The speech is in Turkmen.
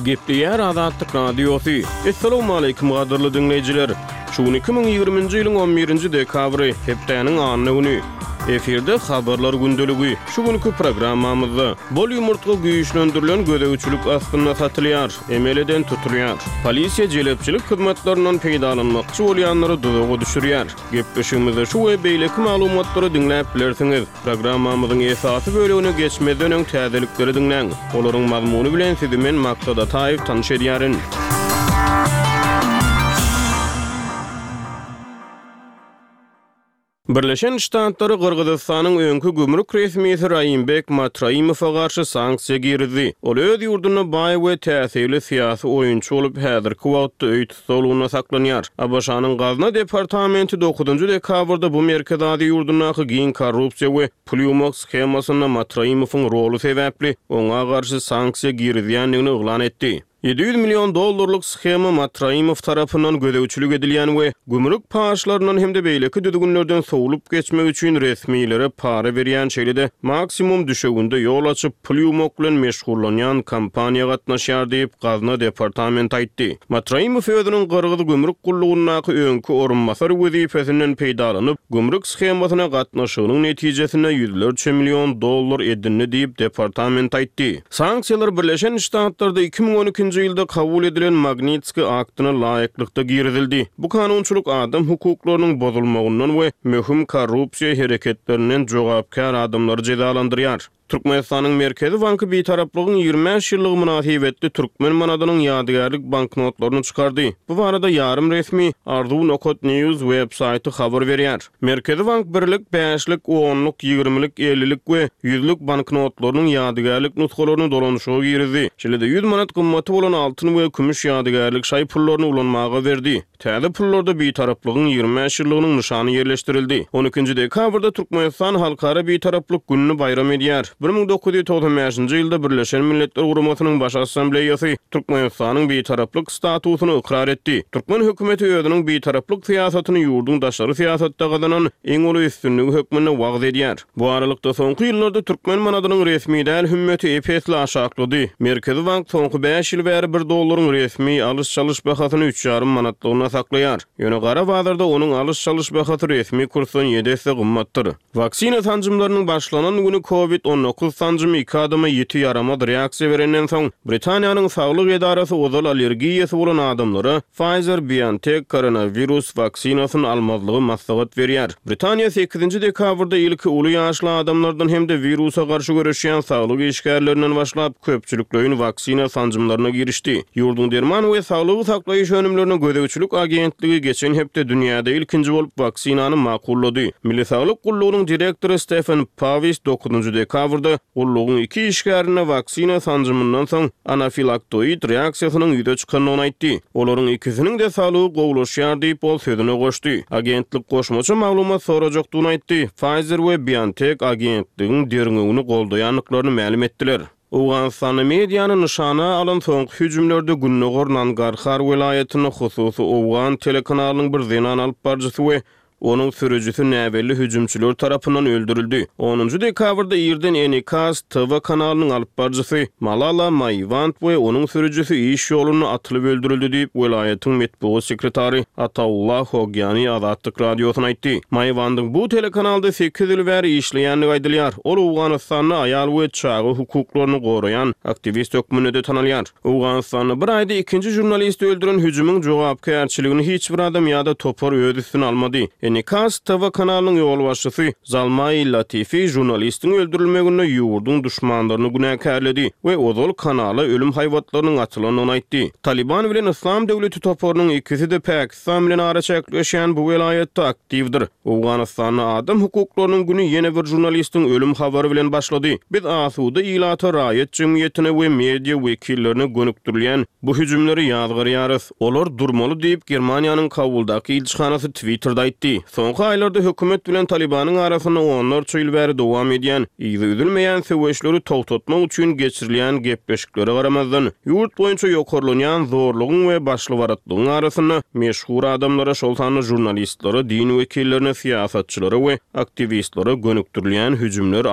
Gepleyer Azatlyk Radiosu. Assalamu alaykum gaderly dinleyijiler. Şu 2020-nji ýylyň 11-nji dekabry hepdeniň anyny güni. Eferde habarlar gündöligi. Şu günkü programmamyzda bol ýumurtga güýçlendirilen gödegçilik aslynda satylýar, emeleden tutulýar. Polisiýa jelepçilik hyzmatlarynyň peýdalanmakçy bolýanlary dozoga düşürýär. Gepleşigimizde şu we beýleki maglumatlary dinläp bilersiňiz. Programmamyzyň esasy bölügine geçmeden öň täzelikleri dinläň. Olaryň mazmuny bilen sizi men Maksat Ataýew tanyş edýärin. Birleşen Ştatlary Kırgızstanyň öňkü gümrük resmisi Raýymbek Matraýmowa garşy sanksiýa girdi. Ol öz ýurduna baý we täsirli syýasy oýunçy bolup häzirki wagtda öýt tutulgyna saklanýar. Abaşanyň Gazna departamenti 9-njy dekabrda bu merkezadi ýurdunaky giň korrupsiýa we pul skemasyna Matraýmowyň rolu sebäpli oňa garşy sanksiýa girdiýändigini oglan etdi. $700 milyon schema Matraýmow tarapyndan gödegçilik edilýän we gümrük paşlarynyň hemde beýleki düdügünlerden sowulup geçmek üçin resmiýlere para berýän şeýlede maksimum düşegünde ýol açyp pul ýumak bilen meşgullanýan kampaniýa gatnaşýar diýip Gazna departamenti aýtdy. Matraýmow özüniň Gyrgyz gümrük gullugynaky öňkü orunmasar wezifesinden peýdalanyp gümrük schemasyna gatnaşygynyň netijesinde $100 milyon edinni diýip departament aýtdy. Sanksiýalar Birleşen Ştatlarda 2012 ýylda kabul edilen Magnitski aktyna laýyklykda girdildi. Bu kanunçuluk adam hukuklarynyň bozulmagyndan we möhüm korrupsiýa hereketlerinden jogapkar adamlary jezalandyrýar. Türkmenistanyň Merkezi Banky beýtaraplygyň 25 ýyllyk münasibetli Türkmen manadynyň ýadygarlyk banknotlaryny çykardy. Bu barada ýarym resmi Ardu Nokot News websaýty habar berýär. Merkezi Bank 1lik, 5lik, 10lik, 20lik, 50lik we 100lik banknotlarynyň ýadygarlyk nuskalaryny dolanşyga girdi. Şeýle-de 100 manat gymmaty bolan altyn we kümüş ýadygarlyk şaý pullaryny ulanmaga berdi. Täze pullarda beýtaraplygyň 25 ýyllygynyň nyşany ýerleşdirildi. 12-nji dekabrda Türkmenistan halkara beýtaraplyk gününi bayram edýär. 1995-nji ýylda Birleşen Milletler Guramasynyň baş assambleýasy Türkmenistanyň beýtaraplyk statusyny ikrar etdi. Türkmen hökümeti özüniň beýtaraplyk syýasatyny ýurdun daşary syýasatda gazanan eň uly üstünligi hökmüne wagt edýär. Bu aralykda soňky ýyllarda Türkmen manadynyň resmi däl hümmeti epesli aşaklady. Merkezi Bank soňky 5 ýyl bäri $1 resmi alys-çalyş bahasyny 3,5 manatlygyna saklaýar. Ýöne gara bazarda onuň alys-çalyş bahasy resmi kursdan 7 esse gymmatdyr. Vaksina sanjymlarynyň başlanan güni COVID-19 sanjymy 2 adama ýeti ýaramad reaksiýa berenden soň Britaniýanyň saglyk edarasy ozal allergiýasy bolan adamlara Pfizer-BioNTech koronavirus vaksinasyny almazlygy maslahat berýär. Britaniýa 8-nji dekabrda ilki uly ýaşly adamlardan hemde virusa garşy görüşýän saglyk işgärlerinden başlap köpçülikleýin vaksina sanjymlaryna girişdi. Ýurdun derman we saglygy saklaýyş önümlerine gödegçilik agentligi geçen hepde dünýäde ilkinji bolup vaksinany makullady. Milli Saglyk Gullugynyň direktory Stephen Pavis 9-njy dekabrda gullugyň 2 işgärine vaksina sanjymyndan soň anafilaktoid reaksiýasynyň ýüze çykanlygyny aýtdy. Olaryň ikisiniň de saglygy gowulaşýar diýip bol sözüne goşdy. Agentlik goşmaça maglumat sorajakdygyny aýtdy. Pfizer we BioNTech agentligiň derňegini goldaýanlyklaryny ma'lum etdiler. Awganistany mediýany nyşana alan soňky hüjümlerde Günnogor Nangarhar welaýatyny hususy Awgan telekanalynyň bir zenan alyp barjysy we onun sürücüsü näbelli hüjümçiler tarapyndan öldürildi. 10-njy dekabrda Irden Enikas TV kanalynyň alyp barjysy Malala Maywand we onun sürücüsü iş ýoluny atylyp öldürildi diýip welaýatyň metbuat sekretary Ataullah Hogyany Azatlyk radiosyna aýtdy. Maywandyň bu telekanalda 8 ýyl bäri işleýändigi aýdylýar. Ol Awganystanyň aýal we çagy hukuklaryny goraýan aktivist hökmünde tanalýar. Awganystanyň bir aýda ikinji jurnalist öldüren hüjümüň jogapkärçiligini hiç bir adam ýa-da topar öz üstüne almady. Enikas TV kanalynyň ýol başçysy Zalmay Latifi jurnalistiň öldürilmegine ýurdun düşmanlaryny günäkärledi we ozal kanala ölüm haýwatlarynyň açylanyny aýtdy. Taliban bilen İslam döwleti toparynyň ikisi de Pakistan bilen ara çekleşýän bu welaýatda aktivdir. Awganystanyň adam hukuklarynyň güni ýene bir jurnalistiň ölüm habary bilen başlady. Biz asuda ilata raýat jemgyýetine we media wekillerine gönükdirilýän bu hüjümleri ýazgyrýarys. Olar durmaly diýip Germaniýanyň Kabuldaky elçixanasy Twitterda aýtdy. Soňky aýlarda hökümet bilen Talibanyň arasynda onlarça ýyl bäri dowam edýän, üzülmeýän söwüşleri togtatmak üçin geçirilýän gepleşiklere garamazdan ýurt boýunça ýokarlanýan zorlugyň we başlywaratlygyň arasynda meşhur adamlara şol sanly jurnalistlere, din wekillerine, siýasatçylary we aktivistlere gönükdirilýän hüjümler